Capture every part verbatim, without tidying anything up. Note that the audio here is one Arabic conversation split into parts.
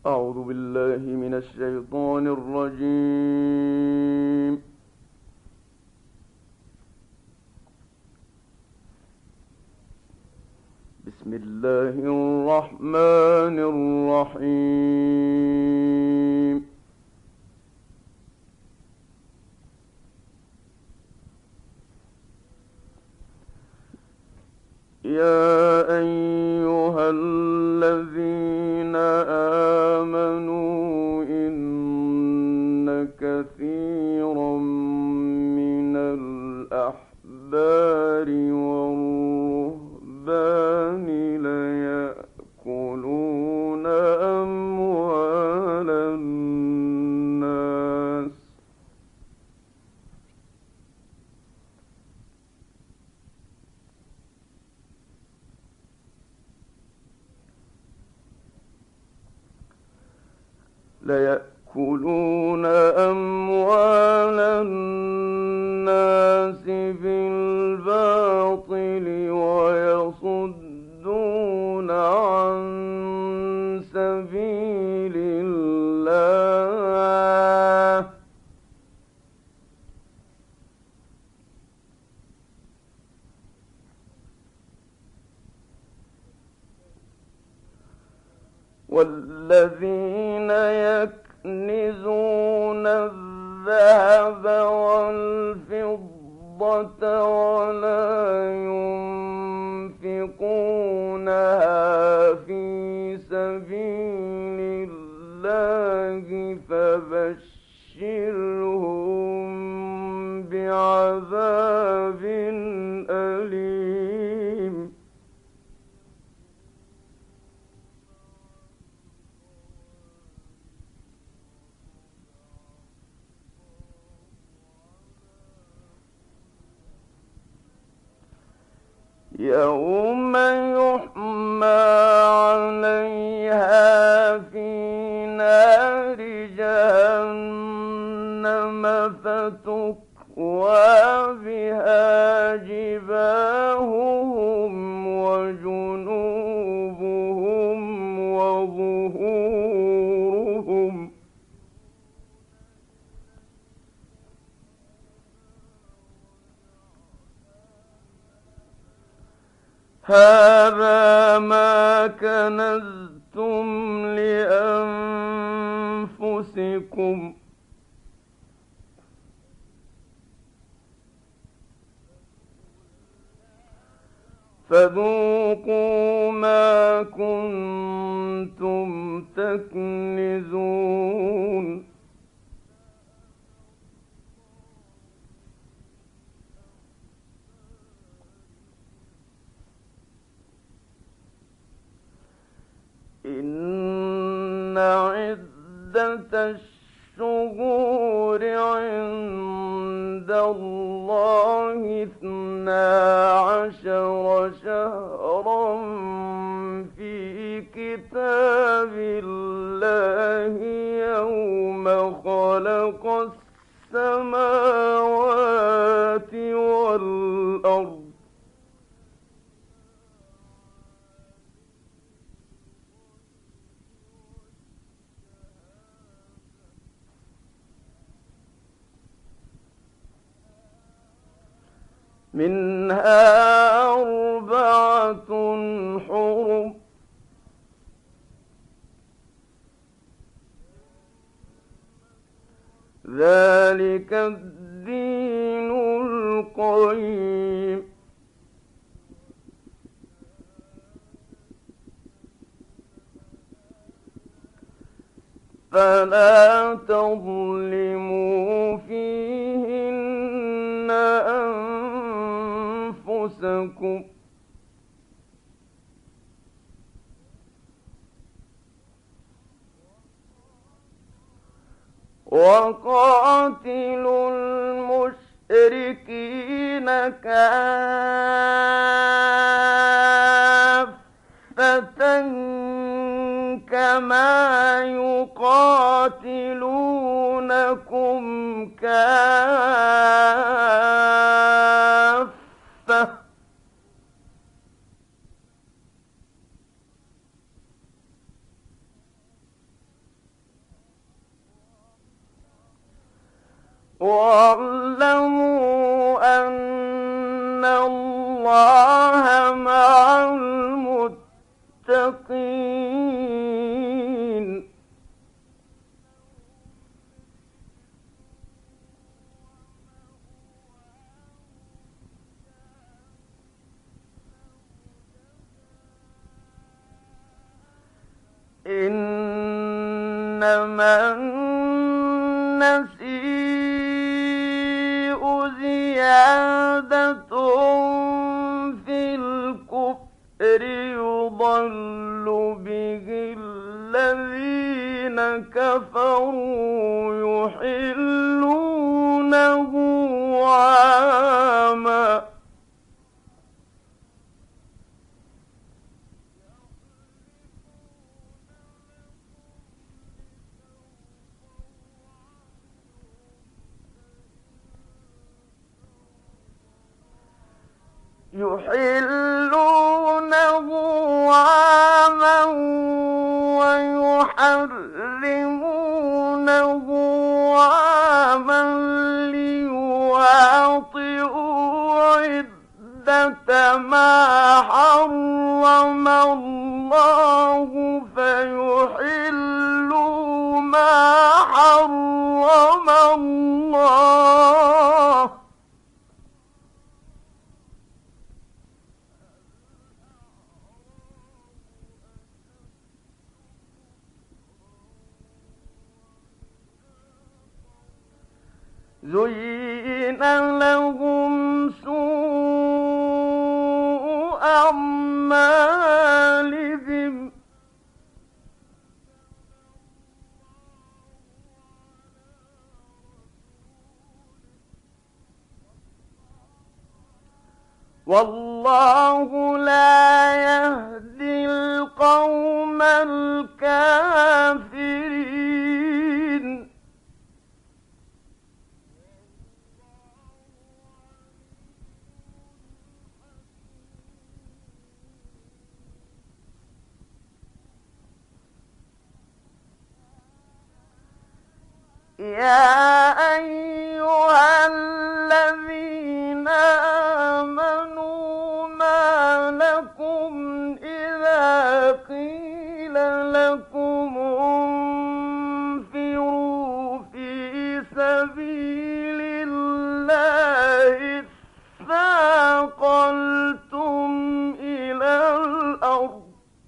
أعوذ بالله من الشيطان الرجيم. بسم الله الرحمن الرحيم. يا أيها الذين آمنوا إن كثيرا من الأحبار والرهبان ليأكلون أموال الناس ليأكلون أموال الناس بالباطل ويصدون عن سبيل الله والذين يكنزون الذهب والفضة ولا ينفقونها في سبيل الله فبشرهم بعذاب أليم. يوم يحمى عليها في نار جهنم فتكوى بها جباههم وجنوبهم وظهورهم هذا ما كنزتم لأنفسكم فذوقوا ما كنتم تكنزون. إن عدة الشهور عند الله اثنا عشر شهرا في كتاب الله يوم خلق السماوات والأرض منها أربعة حرم ذلك الدين القيم فلا تظلموا فيهن أنفسكم وقاتلوا المشركين كافة كما يقاتلونكم كافة واعلموا أن الله مع المتقين. إنما النسيء زيادة في الكفر يضل به الذين كفروا يحلونه عاما يحلونه عاما ويحرمونه عاما ليواطئوا عدة ما حرم الله فيحلوا ما حرم الله زين لهم سوء أعمالهم والله لا يهدي القوم الكافرين. يا أيها الذين آمنوا ما لكم إذا قيل لكم انفروا في سبيل الله اثاقلتم إلى الأرض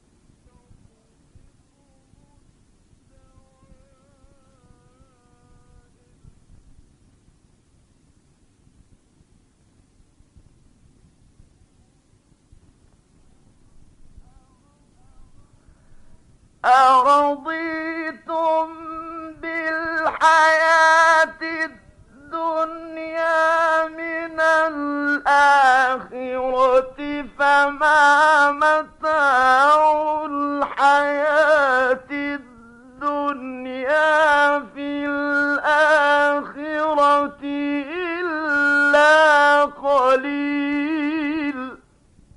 أرضيتم بالحياة الدنيا من الآخرة فما متاع الحياة الدنيا في الآخرة إلا قليل.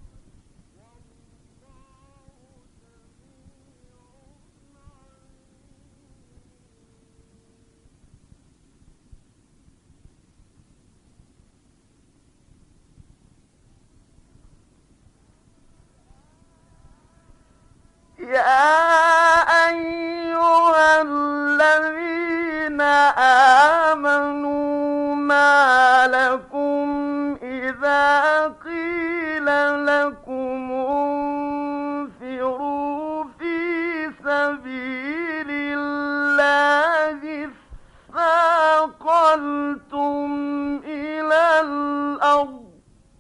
يا أيها الذين آمنوا ما لكم إذا قيل لكم انفروا في سبيل الله اثاقلتم إلى الأرض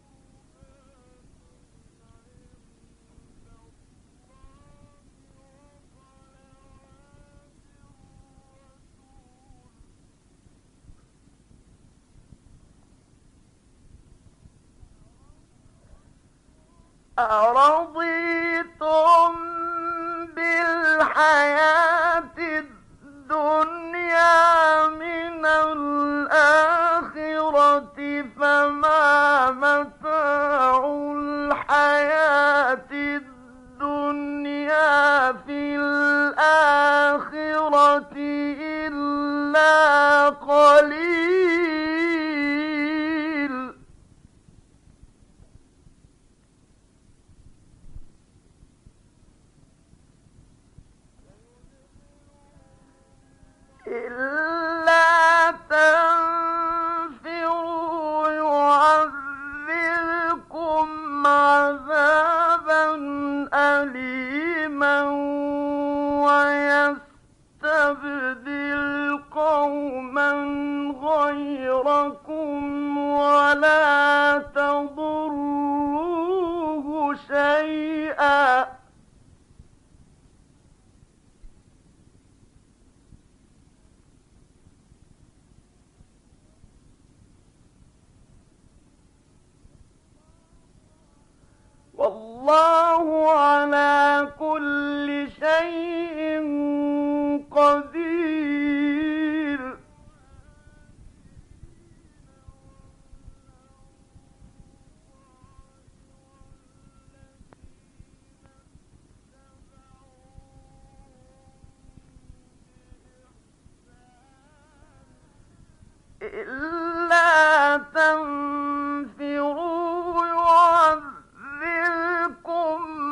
أرضيتم بالحياة الدنيا من الآخرة فما متاع الحياة الدنيا في الآخرة إلا قليل.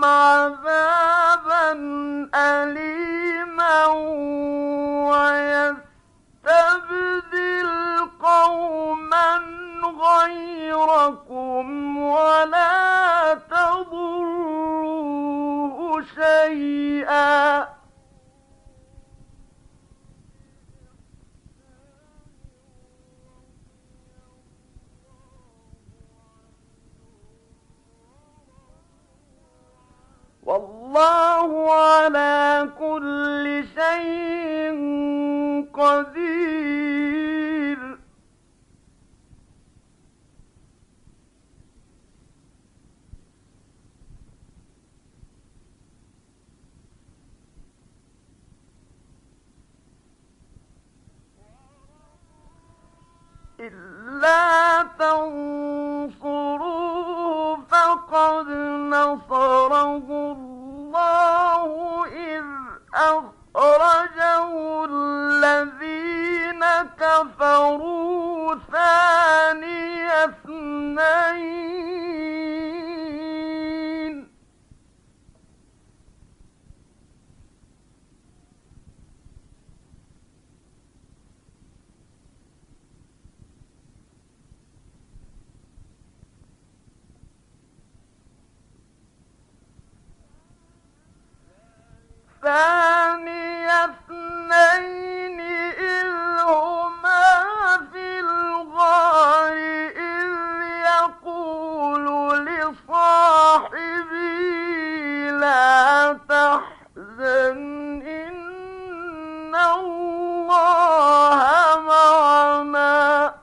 عذابا أليما ويستبدل قوما غيركم ولا تضروه شيئا. والله على كل شيء قدير. إلا تنصروه فقد نصره الله إذ أخرجه الذين كفروا ثاني اثنين ثاني اثنين إذ هما في الغار إذ يقول لصاحبه لا تحزن إن الله معنا.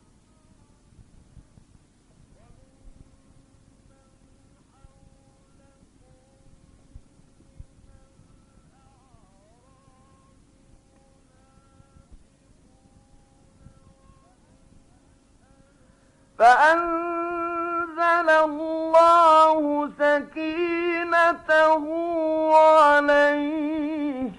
فأنزل الله سكينته عليه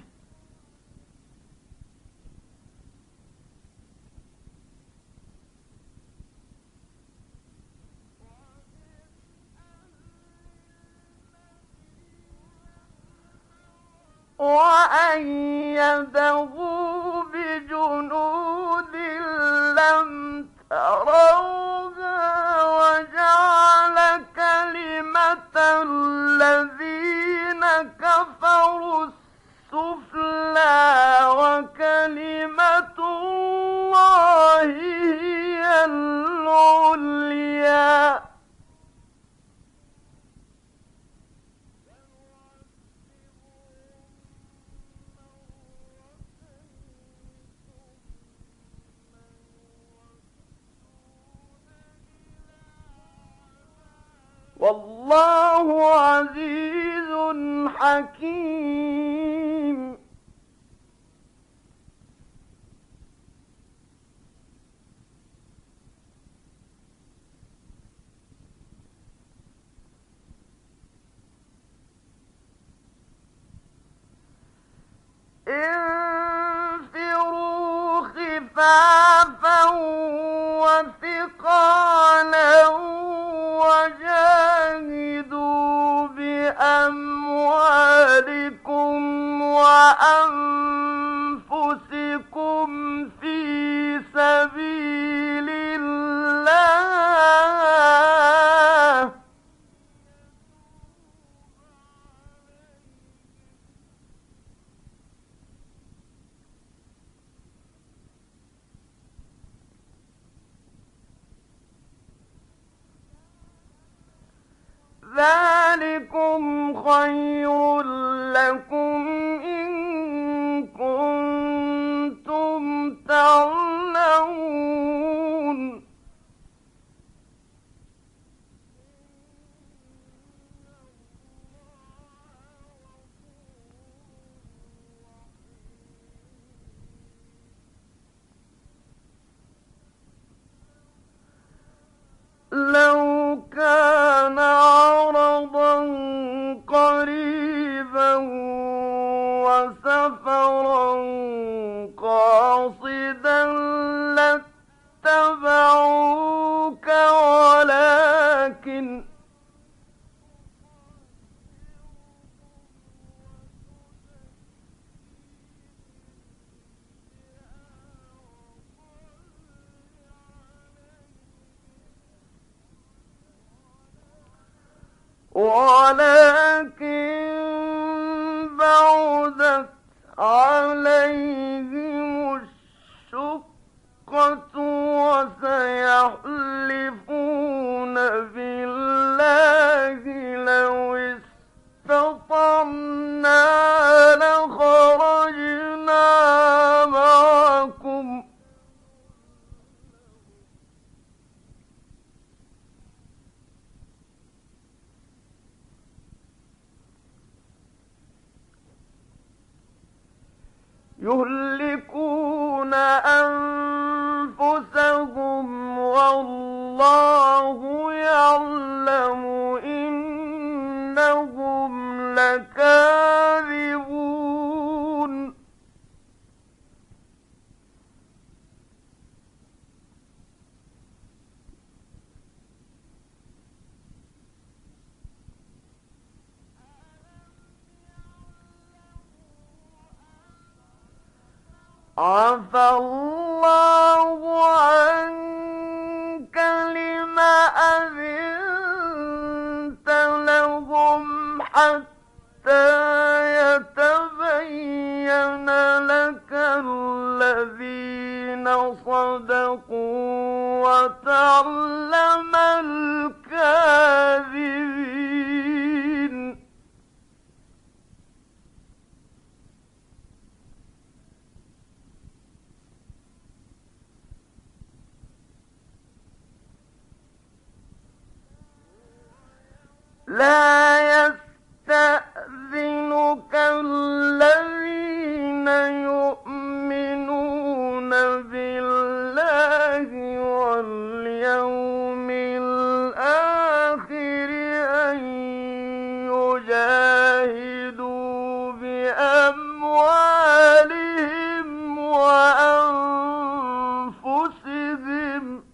وأيده بجنود لم تروها وجعل كلمة الذين كفروا السفلى وكلمة الله هي العليا. والله عزيز حكيم. انفروا خفافا وثقالا وجاهدوا بأموالكم وأنفسكم في سبيل الله ذلكم خير لكم إن كنتم تعلمون. لو كان عرضا قريبا وسفرا قاصدا لاتبعوك ولكن ولكن بعدت عليهم الشقة وسيحلفون بالله لو استطعنا لخرجنا معكم يهلكون أنفسهم والله يعلم إنهم لكاذبون عفى الله عنك لم أذنت لهم حتى يتبين لك الذين صدقوا وتعلم الكاذبين لا يستأذنك الذين يؤمنون بالله واليوم الآخر أن يجاهدوا بأموالهم وأنفسهم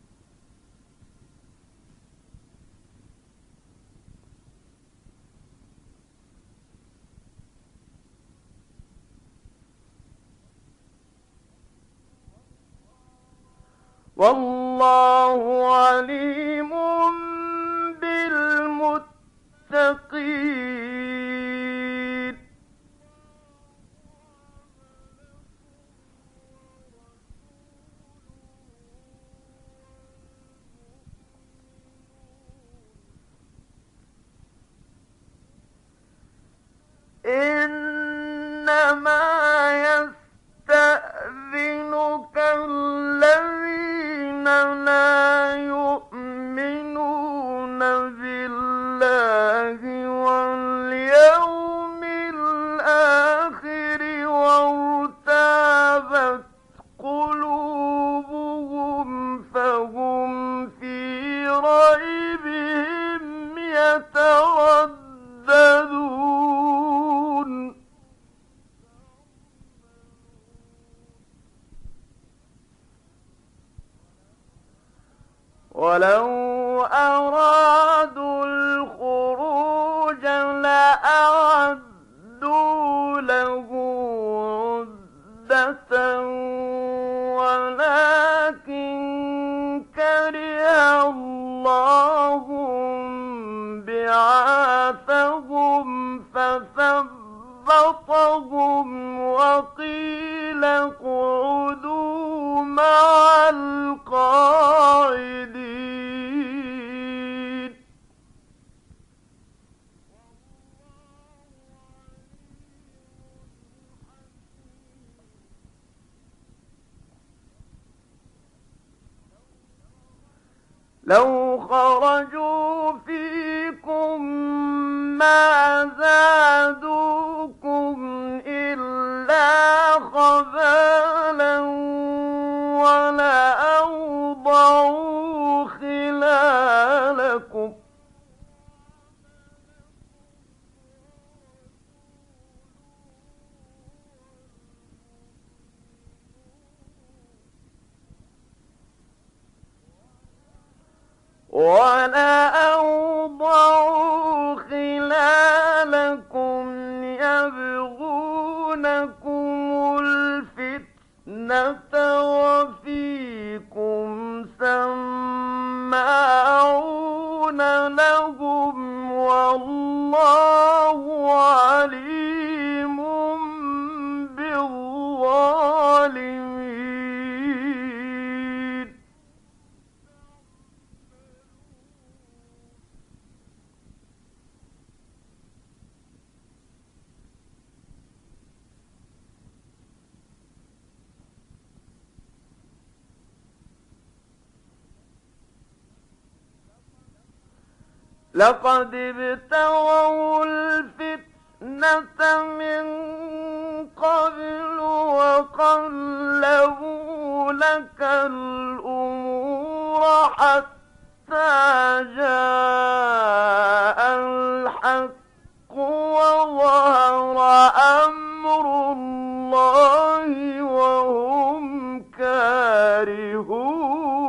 والله عليم بالمتقين إنما يستأذنك الذين لا يؤمنون بالله واليوم الآخر وارتابت قلوبهم فهم في ريبهم يترددون ولو أرادوا الخروج لأعدوا له عدة ولكن كره الله بعاثهم فثبطهم وقيل اقعدوا مع القاعدين لو خرجوا فيكم ما زادوكم إلا خبالا ولأوضعوا خلالكم ولأوضعوا خلالكم يبغونكم الفتنة وفيكم سماعون لهم والله عليم بالظالمين. لقد ابتغوا الفتنة من قبل وقلبوا لك الأمور حتى جاء الحق وظهر أمر الله وهم كارهون.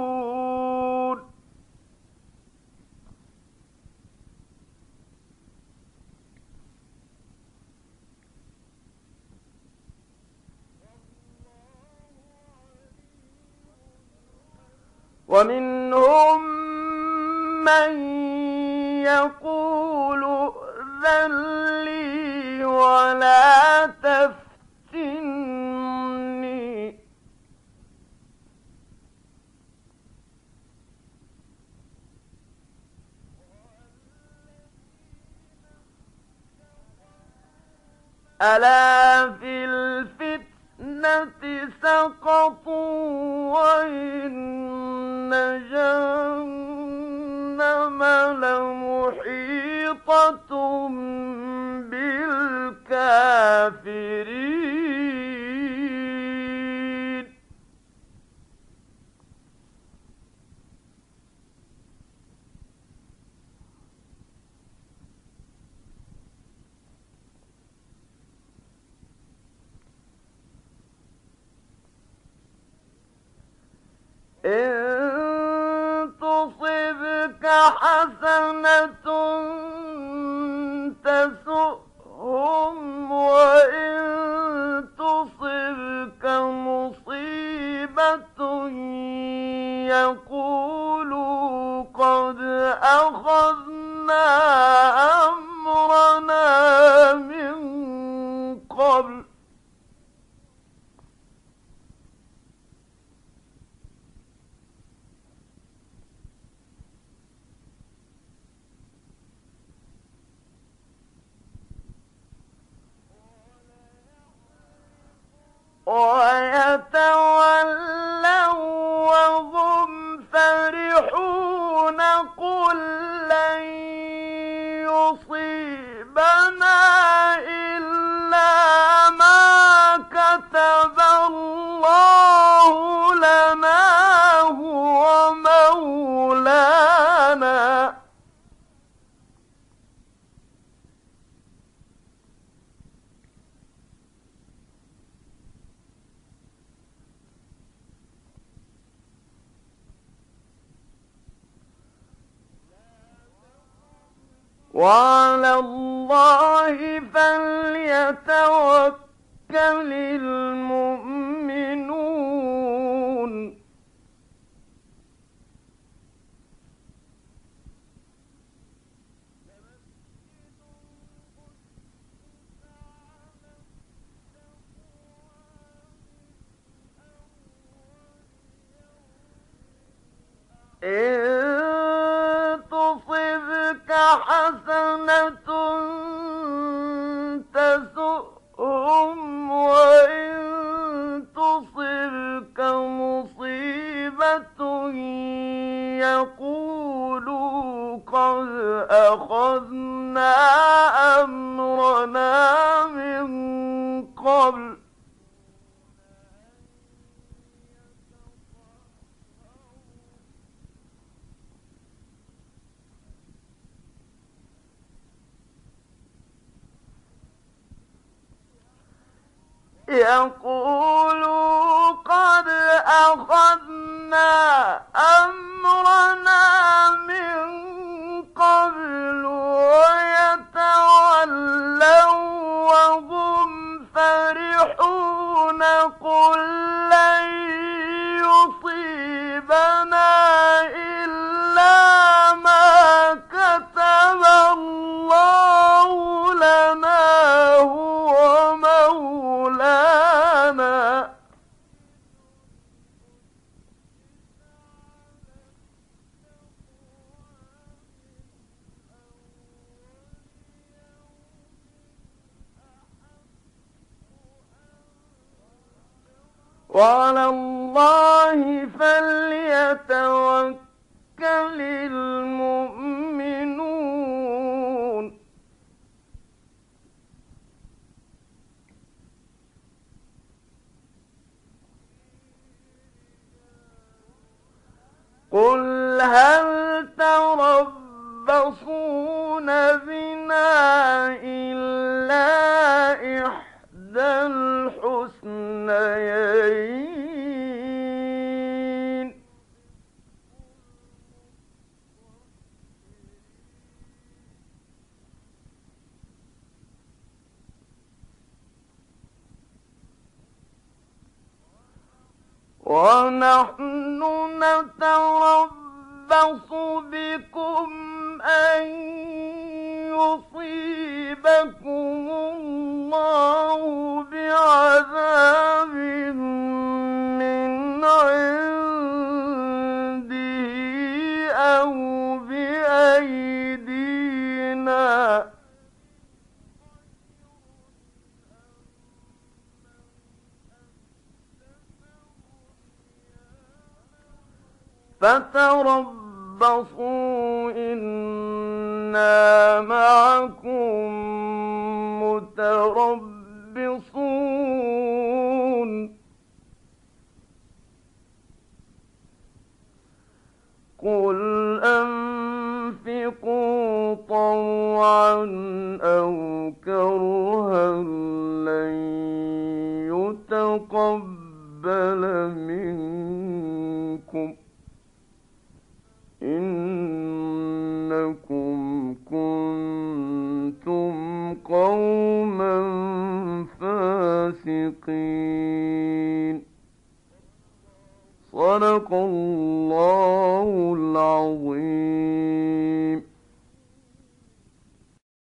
ومنهم من يقول ائذن لي ولا تفتني ألا في الفتنة سقطوا وإن جهنم لمحيطة بالكافرين. إن تصبك حسنة تسؤهم وإن تصبك مصيبة يقولوا قد أخذنا أمرنا من قبل ويتولوا وهم فرحون. قل لن يصيبنا إلا ما كتب الله لنا هو مولانا. وعلى الله فليتوكل المؤمنون. إن تصبك حسنة تسؤهم وإن تصبك مصيبة يقولوا قد أخذنا أمرنا من قبل يقولوا قد أخذنا أمرنا من قبل ويتولوا وهم فرحون. قل لن يصيبنا إلا ما كتب الله لنا وعلى الله فليتوكل المؤمنون قل هل تربصون بنا إلا إحدى الحسنيين ونحن نتربص بكم أن يصيبكم الله بعذاب من عنده أو بأيدينا فتربصوا إنا معكم متربصون قل أنفقوا طوعا أو كرها لن يتقبل منكم إنكم كنتم قوما فاسقين صدق الله العظيم.